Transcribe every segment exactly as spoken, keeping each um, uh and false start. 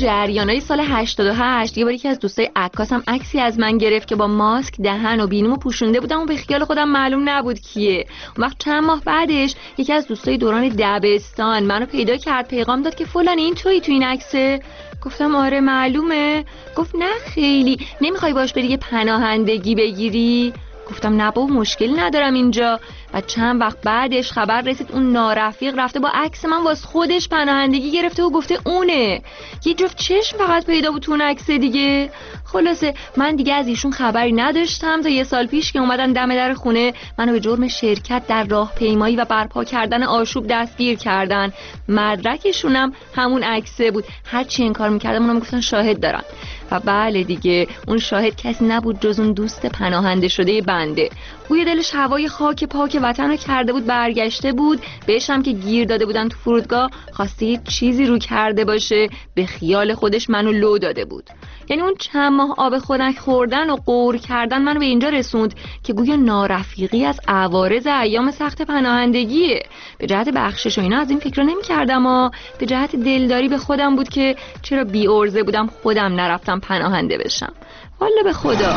جریانای سال هشتاد و هشت یه بار یکی از دوستای عکاسم عکسی از من گرفت که با ماسک دهن و بینیمو پوشونده بودم و به خیال خودم معلوم نبود کیه. اون وقت چند ماه بعدش یکی از دوستای دوران دبستان منو پیدا کرد، پیغام داد که فلان این تویی تو این عکسه؟ گفتم آره معلومه. گفت نه خیلی، نمیخوای باش بری یه پناهندگی بگیری؟ گفتم نه بابا مشکلی ندارم اینجا. و چند وقت بعدش خبر رسید اون نارفیق رفته با عکس من واسه خودش پناهندگی گرفته و گفته اونه. یه جفت چشم فقط پیدا بود تو اون عکس دیگه. خلاصه من دیگه از ایشون خبری نداشتم تا یه سال پیش که اومدن دم در خونه منو به جرم شرکت در راهپیمایی و برپا کردن آشوب دستگیر کردن. مدرکشونم همون عکسه بود. هر چی انکار می‌کردم اونم میگفتن شاهد دارن. و بله دیگه اون شاهد کسی نبود جز اون دوست پناهنده شده بنده. بوی دلش هوای خاک پاک وطن رو کرده بود، برگشته بود. بهش هم که گیر داده بودن تو فرودگاه خواسته یه چیزی رو کرده باشه، به خیال خودش منو لو داده بود. یعنی اون چند ماه آب خنک خوردن و قور کردن منو به اینجا رسوند که گویا نارفیقی از عوارض ایام سخت پناهندگیه. به جهت بخشش و اینا از این فکر نمی‌کردم، اما به جهت دلداری به خودم بود که چرا بی ارزه بودم خودم نرفتم پناهنده بشم. والا به خدا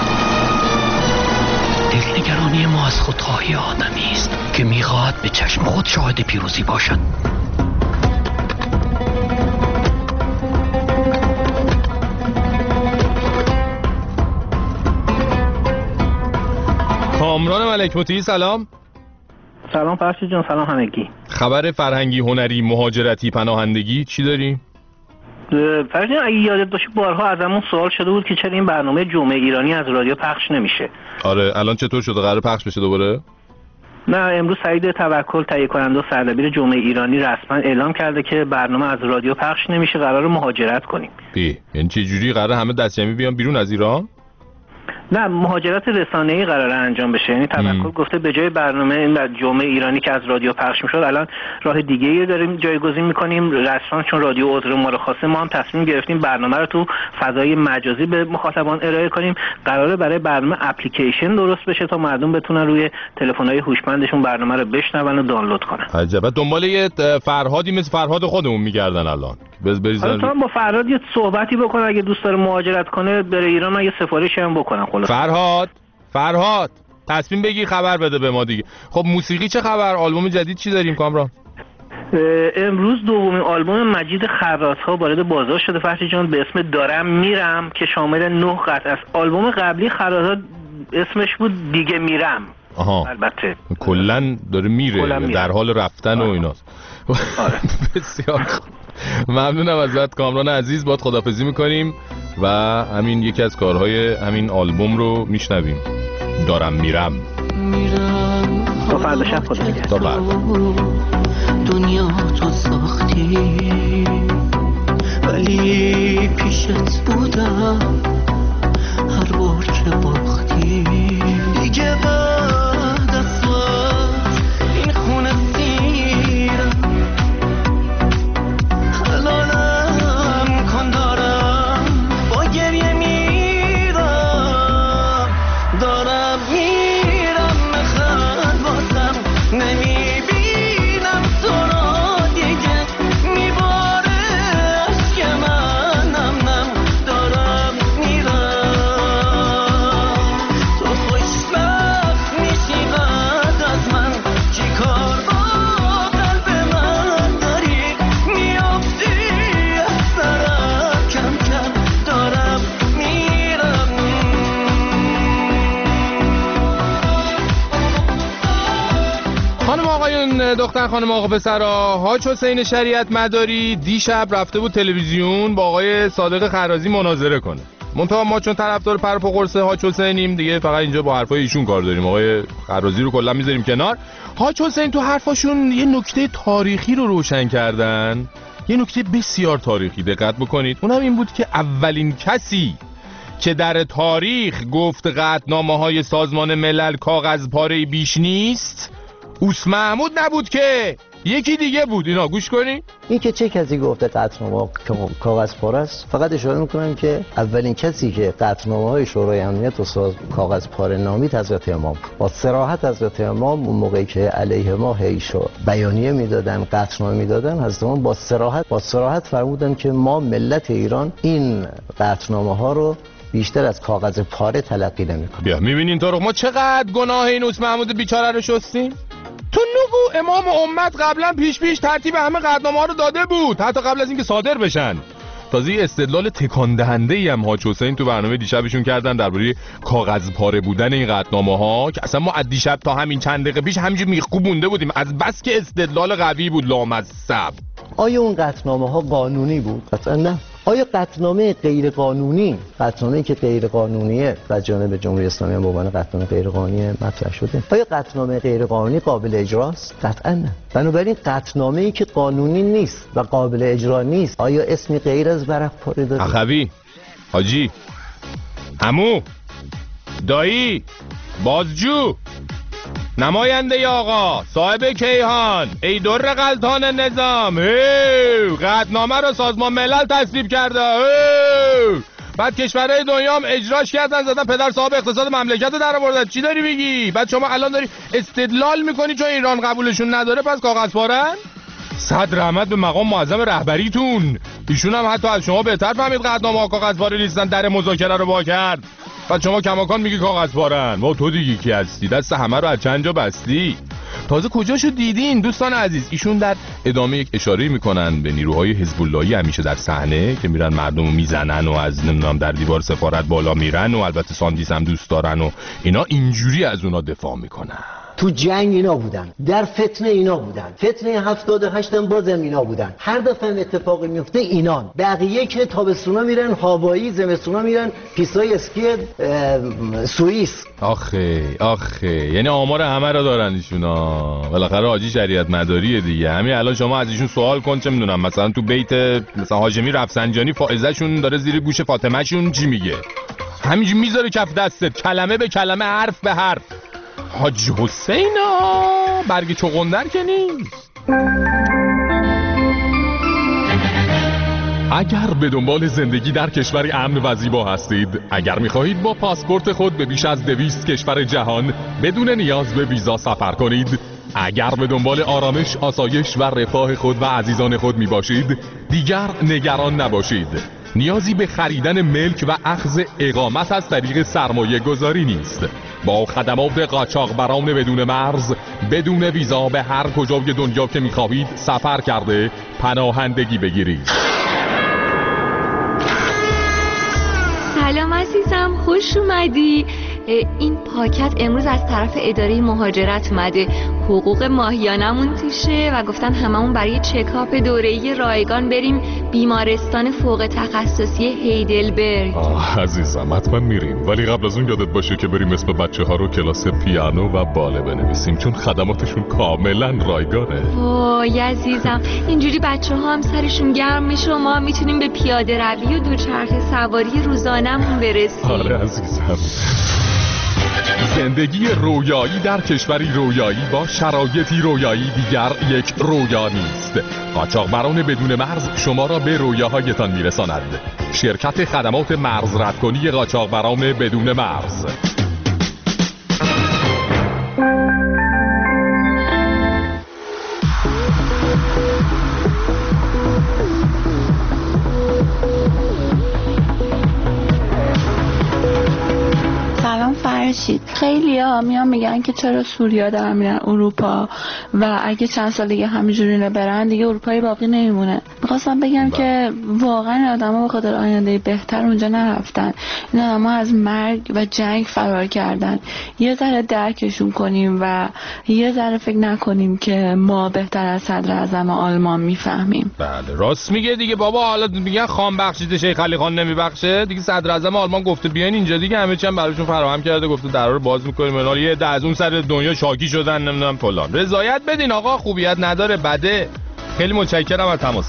دلنگرانی ما از خودخواهی آدمی است که میخواهد به چشم خود شاهد پیروزی باشد. کامران ملک‌مطیعی سلام. سلام فرشید جان، سلام همگی. خبر فرهنگی، هنری، مهاجرتی، پناهندگی چی داری؟ فرشید اگه یادت باشه بارها ازمون سوال شده بود که چرا این برنامه جمعه ایرانی از رادیو پخش نمیشه. آره الان چطور شده؟ قرار پخش بشه دوباره؟ نه امروز سعید توکل تهیه کننده و سردبیر جمعه ایرانی رسما اعلام کرده که برنامه از رادیو پخش نمیشه، قرار مهاجرت کنیم. بی یعنی چه جوری قرار همه دستجمعی بیان بیرون از ایران؟ نه مهاجرت رسانه‌ای قراره انجام بشه. یعنی توکل گفته به جای برنامه این جمعه ایرانی که از رادیو پخش میشد الان راه دیگه‌ای داریم جایگزین می‌کنیم. رسما چون رادیو عذر ما رو خواسته ما هم تصمیم گرفتیم برنامه رو تو فضای مجازی به مخاطبان ارائه کنیم. قراره برای برنامه اپلیکیشن درست بشه تا مردم بتونن روی تلفن‌های هوشمندشون برنامه رو بشنون و دانلود کنن. عجب. دنبال یه فرهادی مثل فرهاد خودمون می‌گردن الان. بز بریزن. حالا با فرهاد یه صحبتی بکنه اگه دوست داره مهاجرت کنه بره ایران، من یه سفارشی هم بکنم. خلاص فرهاد فرهاد تصمیم بگی خبر بده به ما دیگه. خب موسیقی چه خبر؟ آلبوم جدید چی داریم کامران؟ امروز دومین آلبوم مجید خراس‌ها وارد بازار شده فرشید جان به اسم دارم میرم که شامل نه قطعه است. آلبوم قبلی خراس‌ها اسمش بود دیگه میرم. آها. البته کلا داره میره در حال رفتن آه. و ایناست. آره. بسیار خوب. ممنونم ازت کامران عزیز، باهات خداحافظی میکنیم و همین یکی از کارهای همین آلبوم رو میشنویم. دارم میرم. میرم تا فردا شب خدا نگهدار. تا فردا. دنیا تو ساختی ولی پیشت بودم هر بار که باختی دیگه بعد از وقت این خونه سیرم حلالم کن دارم با گریه میرم دارم میرم نخند بازم نمیبینم تو را دیگه میباره عشق منم نم دارم میرم تو خوشبخت میشی بعد از من چی کار با قلب من داری میافتی از سرم کم کم دارم میرم. خانم آقایون، دختر خانم آقا پسرا، حاج حسین شریعت مداری دیشب رفته بود تلویزیون با آقای صادق خرازی مناظره کنه. منتها ما چون طرفدار پر و قرص حاج حسینیم دیگه فقط اینجا با حرفای ایشون کار داریم. آقای خرازی رو کلا میذاریم کنار. حاج حسین تو حرفاشون یه نکته تاریخی رو روشن کردن، یه نکته بسیار تاریخی، دقت بکنید. اونم این بود که اولین کسی که در تاریخ گفت قطعنامه‌های سازمان ملل کاغذ پاره بیش نیست اوس محمود نبود که یکی دیگه بود. اینا گوش کنی. این که چه کسی گفته قطعنامه کاغذ پاره است، فقط اشاره میکنم که اولین کسی که قطعنامه‌های شورای امنیت و ساز کاغذ پاره نامید حضرت امام. با صراحت حضرت امام اون موقعی که علیه ما هیشو بیانیه میدادن، قطعنامه میدادن، حضرت امام با صراحت با صراحت فرمودن که ما ملت ایران این قطعنامه ها رو بیشتر از کاغذ پاره تلقی نمی‌کنیم. بیا می‌بینین تو رو ما چقدر گناه این اوس محمود بیچاره رو شستیم. تو نگو امام امت قبلا پیش پیش ترتیب همه قطعنامه‌ها رو داده بود، حتی قبل از اینکه صادر بشن. تازه استدلال تکان دهنده‌ای هم حاج حسین تو برنامه دیشبشون کردن درباره کاغذ پاره بودن این قطعنامه‌ها که اصلا ما از دیشب تا همین چند دقیقه پیش همینجوری میخکوب مونده بودیم از بس که استدلال قوی بود لامصب. آیا اون قطعنامه‌ها قانونی بود؟ قطعا نه. آیا قطعنامه غیر قانونی، قطعنامه‌ای که غیر قانونیه و جانب جمهوری اسلامی هم به عنوان قطعنامه غیر قانونی مطرح شده، آیا قطعنامه غیر قانونی قابل اجراست؟ قطعا نه. بنابراین قطعنامه‌ای که قانونی نیست و قابل اجرا نیست، آیا اسمی غیر از ورق پاره داره؟ اخوی، حاجی، عمو، دایی، بازجو، نماینده آقا، صاحب کیهان، ای در غلطان نظام، هی قطعنامه رو سازمان ملل تصویب کرده، هی بعد کشورهای دنیا هم اجراش کردن، زدن پدر صاحب اقتصاد مملکت رو در آوردن. چی داری میگی؟ بعد شما الان داری استدلال میکنی چون ایران قبولشون نداره پس کاغذ پارن؟ صد رحمت به مقام معظم رهبریتون، ایشون هم حتی از شما بهتر فهمید قطعنامه‌ها کاغذ پاره نیستن، در مذاکره رو وا کرد. بعد شما کماکان میگی کاغذ پارن. ما تو دیگه کی هستی؟ دست همه رو از چند جا بستی. تازه کجاشو دیدین دوستان عزیز؟ ایشون در ادامه یک اشاره میکنن به نیروهای حزب اللهی همیشه در صحنه که میرن مردمو میزنن و از نمیدونم در دیوار سفارت بالا میرن و البته ساندیس هم دوست دارن و اینا، اینجوری از اونا دفاع میکنن. تو جنگ اینا بودن، در فتنه اینا بودن، فتنه هفتاد و هشت هم بازم اینا بودن. هر دفعه اتفاقی میفته اینان. بقیه که تابستونا میرن هاوایی، زمستونا میرن پیستای اسکی سوئیس. آخه آخه یعنی آمار همه رو دارن ایشونا. بالاخره حاجی شریعت مداریه دیگه. همین الان شما از ایشون سوال کن، چه میدونم مثلا تو بیت مثلا هاشمی رفسنجانی فائزه شون داره زیر گوش فاطمه شون چی میگه، همینجوری میذاره کف دستت کلمه به کلمه حرف به حرف. حاج حسینا برگ چغندر که نیست. اگر به دنبال زندگی در کشوری امن و زیبا هستید، اگر می‌خواهید با پاسپورت خود به بیش از دویست کشور جهان بدون نیاز به ویزا سفر کنید، اگر به دنبال آرامش، آسایش و رفاه خود و عزیزان خود میباشید، دیگر نگران نباشید. نیازی به خریدن ملک و اخذ اقامت از طریق سرمایه گذاری نیست. با خدمات قاچاقبران بدون مرز، بدون ویزا به هر کجای دنیا که میخواهید سفر کرده پناهندگی بگیرید. سلام عزیزم، خوش اومدی. این پاکت امروز از طرف اداره مهاجرت اومده. حقوق ماهیانمون توشه و گفتن هممون برای چکاپ دوره‌ای رایگان بریم بیمارستان فوق تخصصی هیدلبرگ. آه عزیزم حتما میریم، ولی قبل از اون یادت باشه که بریم اسم بچه ها رو کلاس پیانو و باله بنویسیم، چون خدماتشون کاملا رایگانه. وای عزیزم، اینجوری بچه ها هم سرشون گرم میشه و ما میتونیم به پیاده روی و دوچرخه سواری روزانمون برسیم. آره عزیزم. زندگی رویایی در کشوری رویایی با شرایطی رویایی دیگر یک رویا نیست. قاچاقبران بدون مرز شما را به رویاهایتان میرساند. شرکت خدمات مرز ردکنی قاچاقبران بدون مرز. فرشید، خیلی ها میان میگن که چرا سوریا دارن میرن اروپا و اگه چند سال دیگه همینجوری برن دیگه اروپایی باقی نمیمونه. میخواستم بگم با. که واقعا آدم ها به خاطر آینده بهتر اونجا نرفتن. این آدم ها از مرگ و جنگ فرار کردن. یه ذره درکشون کنیم و یه ذره فکر نکنیم که ما بهتر از صدر اعظم آلمان میفهمیم. بله راست میگه دیگه بابا. حالا میگن خان بخشیده شیخ علی خان نمیبخشه دیگه. صدر اعظم آلمان گفته بیاین اینجا دیگه، همه چی هم براشون فراهم کرده، گفته درا رو باز میکنیم. اینا یه ده از اون سر دنیا شاکی شدن نمیدونم فلان. رضایت بدین آقا، خوبیت نداره بده. خیلی متشکرم از تماس.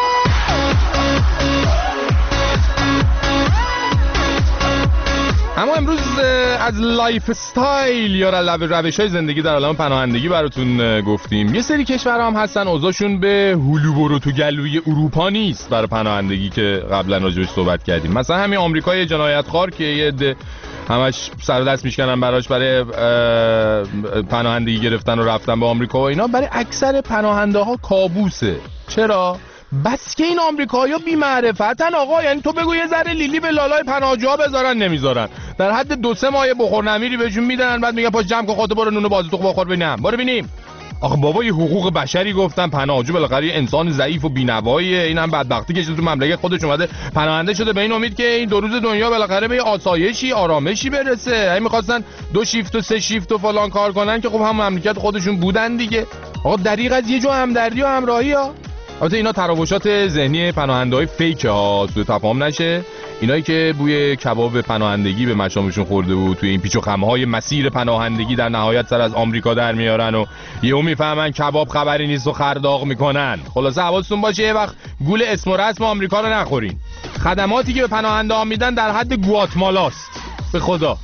اما امروز از لایف استایل یا روش های زندگی در عالم پناهندگی براتون گفتیم. یه سری کشورها هم هستن اوضاعشون به هلو برو تو گلوی اروپا نیست برای پناهندگی که قبلا راجعش صحبت کردیم. مثلا همین آمریکای جنایتخوار که یه عده همش سر دست میشکنن براش برای پناهندگی گرفتن و رفتن به آمریکا و اینا، برای اکثر پناهنده ها کابوسه. چرا؟ بس که این آمریکایی‌ها بی معرفتن آقا. یعنی تو بگو یه ذره لیلی به لالای پناهجوها بذارن، نمیذارن. در حد دو سه ماه بخور نمیری بهشون میدن، بعد میگن پاش جمع کن خودت برو نون بازی تو بخور ببینم. برو ببینیم. آخه بابا یه حقوق بشری گفتن، پناهجو بالاخره انسان ضعیف و بی‌نواییه. این هم بدبختی کشیده تو مملکت خودش اومده پناهنده شده به این امید که این دو روز دنیا بالاخره به آسایشی آرامشی برسه. این می‌خواستن دو شیفت و سه شیفت و فلان کار کنن که خب هم مملکت خودشون بودن دیگه. آقا دریغ از یه جو همدردی و همراهی ها. البته اینا تراوشات ذهنی پناهنده‌های فیک ها، سوء تفاهم نشه. اینایی که بوی کباب پناهندگی به مشامشون خورده بود توی این پیچ و خم‌های مسیر پناهندگی در نهایت سر از آمریکا در میارن و یهو میفهمن کباب خبری نیست و خرداغ میکنن. خلاصه حواستون باشه یه وقت گول اسم و رسم آمریکا رو نخورین. خدماتی که به پناهنده‌ها میدن در حد گواتمالاست. به خدا.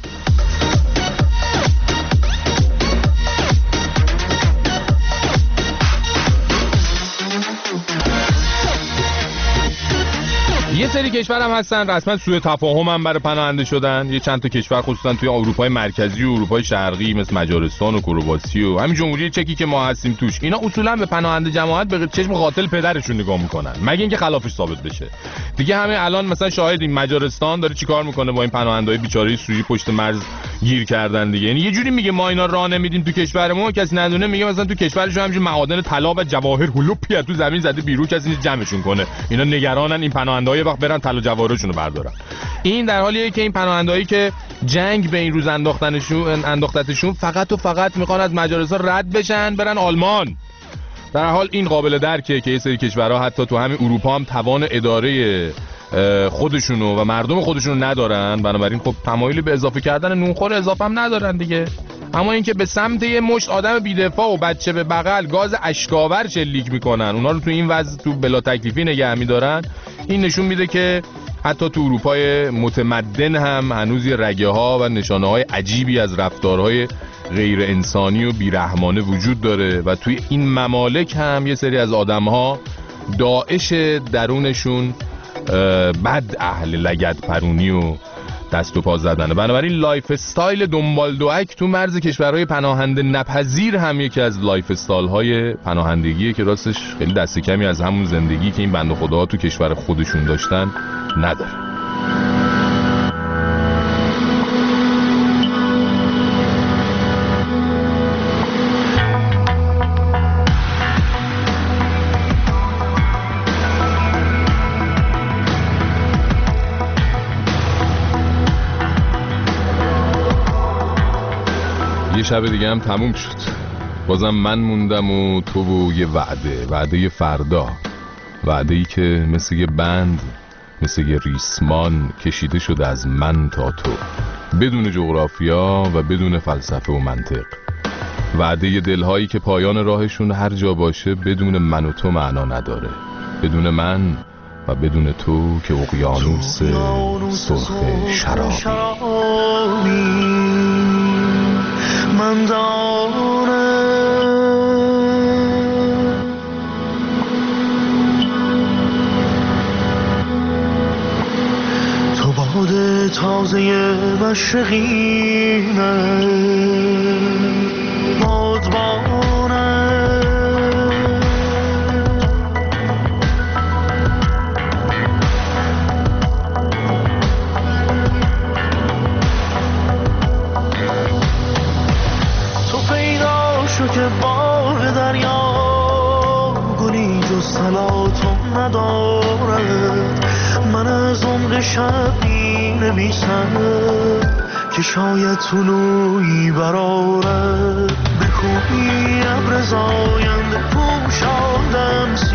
یه سری کشور هم هستن رسما سوء تفاهم هم برای پناهنده شدن. یه چند تا کشور خصوصا توی اروپای مرکزی و اروپای شرقی مثل مجارستان و کرواسی و همین جمهوری چکی که ما هستیم توش، اینا اصولا به پناهنده جماعت به چشم قاتل پدرشون نگاه میکنن، مگه اینکه خلافش ثابت بشه. دیگه همین الان مثلا شاهدیم مجارستان داره چیکار میکنه با این پناهنده‌های بیچاره سوری پشت مرز گیر کردن دیگه. یعنی یه جوری میگه ما اینا راه نمیدیم تو کشورمون، کسی ندونه، میگه مثلا تو کشورشون همینجوری معادن طلا و جواهر هلوپی تو زمین زده بیرون، کسی نیست جمعشون کنه. اینا نگرانن این پناهنده‌های وقت برن طلا جواهرشونو بردارن. این در حالیه که این پناهندهایی که جنگ به این روز انداختنشون انداختتشون فقط و فقط میخوان از مجارستان رد بشن برن آلمان. در حال این قابل درکه که یه سری کشورها حتی تو همین اروپا هم توان اداره خودشونو و مردم خودشونو ندارن، بنابراین خب تمایلی به اضافه کردن نونخور اضافه هم ندارن دیگه. اما اینکه به سمت یه مشت آدم بی‌دفاع و بچه به بغل گاز اشکاور شلیک میکنن، اونا رو تو این وضع تو بلا تکلیفی نگه میدارن، این نشون میده که حتی تو اروپای متمدن هم هنوز یه رگه ها و نشانه های عجیبی از رفتارهای غیر انسانی و بیرحمانه وجود داره و توی این ممالک هم یه سری از آدم ها داعش درونشون بد اهل لگد پرونی و دست و پا زدنه. بنابراین لایف استایل دنبال دوک تو مرز کشورهای پناهنده نپذیر هم یکی از لایف استایل های پناهندگیه که راستش خیلی دست کمی از همون زندگی که این بنده خداها تو کشور خودشون داشتن نداره. یه شب دیگه هم تموم شد. بازم من موندم و تو و یه وعده، وعده فردا، وعده ای که مثل یه بند، مثل یه ریسمان کشیده شده از من تا تو، بدون جغرافیا و بدون فلسفه و منطق. وعده دلهایی که پایان راهشون هر جا باشه بدون من و تو معنا نداره، بدون من و بدون تو که اقیانوس سرخ شرابی. من دارم تو باد تازه مشرقینه، بادبانه که باغ دریا گلی جز سلاتون ندارد. من از عمق شب می نویسم که شاید طلوعی برارد. به کوهی ابر زاینده پوشاندم